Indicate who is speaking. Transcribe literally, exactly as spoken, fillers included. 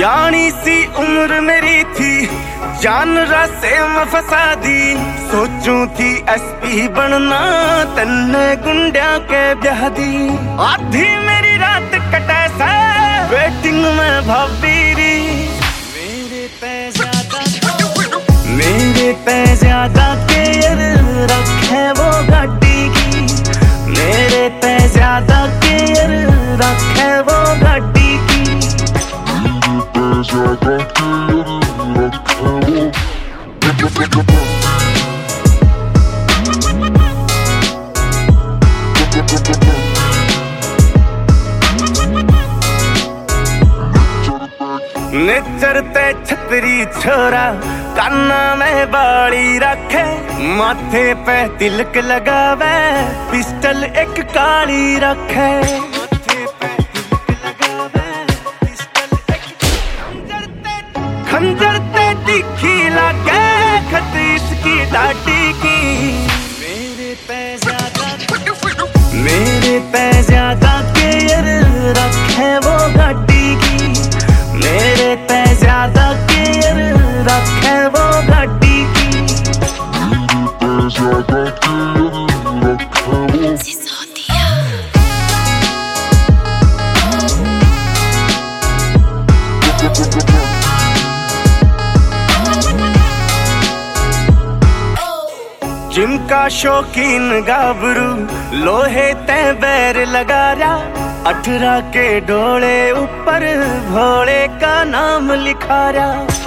Speaker 1: यानी सी उम्र मेरी थी जान रास्ते में फंसा दी। सोचूं थी एसपी बनना तन्ने गुंडिया के ब्याह दी। आधी मेरी रात कटे से वेटिंग में भाबीरी। मेरे पे ज्यादा मेरे पे ज्यादा केयर रखे वो गाड़ी की। मेरे पे ज्यादा केयर रखे वो गाड़ी की। मेरे पे ज्यादा केयर रखे वो निचरते छतरी छोरा काना में बाड़ी रखे। माथे पे तिलक लगावे पिस्टल एक काली रखे। माथे पे तिलक लगावे पिस्टल एक खंजर ते दिखी लागे खतीस की डाटी की। मेरे पे ज्यादा मेरे पे ज्यादा केयर रखे वो गाड़ी की। मेरे पे ज्यादा केयर रखे वो गाड़ी की। मेरे पे ज्यादा केयर रखे वो सिसोदिया। जिनका शौकीन गाबरू लोहे ते बैर लगा रहा। अठारह के डोले ऊपर भोले का नाम लिखा रहा।